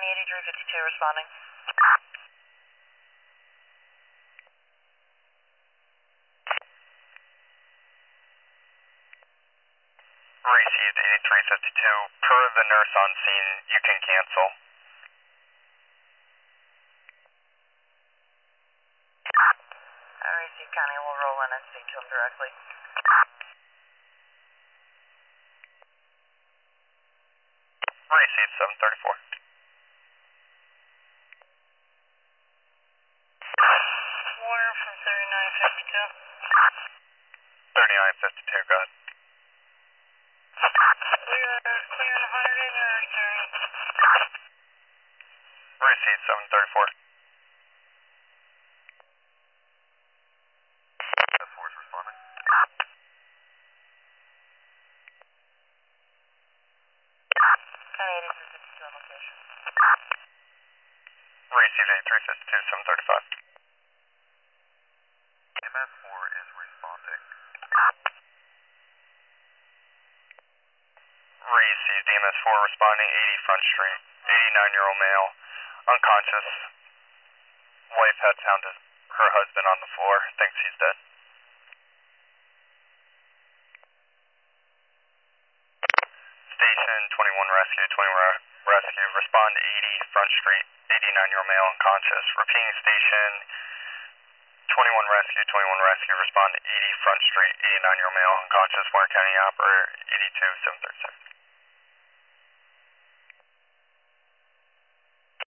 8352 responding. Received 8352. Per the nurse on scene, you can cancel. I received Connie. We'll roll in and speak to him directly. Received 734. Warner from 3952. 3952, go ahead. Clear in 100 in your turn. Received 734. Force responding. Connie 8352 on location. Received 8352, 735. MS4 is responding. Received EMS4 responding, 80 Front Street, 89-year-old male, unconscious. Wife had found her husband on the floor, thinks he's dead. Station 21 Rescue, 21 Rescue, respond to 80 Front Street, 89-year-old male, unconscious. Repeating station 21 Rescue, 21 Rescue, respond to 80 Front Street, 89-year-old male, unconscious. Warren County Operator 82 736.